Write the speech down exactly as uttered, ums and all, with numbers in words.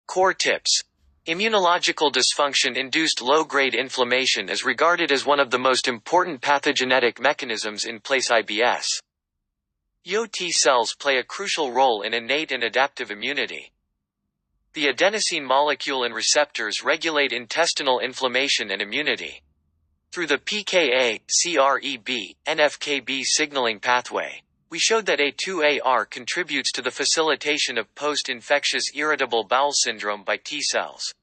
Core tips. Immunological dysfunction-induced low-grade inflammation is regarded as one of the most important pathogenetic mechanisms in place I B S. Y O T cells play a crucial role in innate and adaptive immunity. The adenosine molecule and receptors regulate intestinal inflammation and immunity. Through the P K A, C R E B, N F K B signaling pathway, we showed that A two A R contributes to the facilitation of post-infectious irritable bowel syndrome by T cells.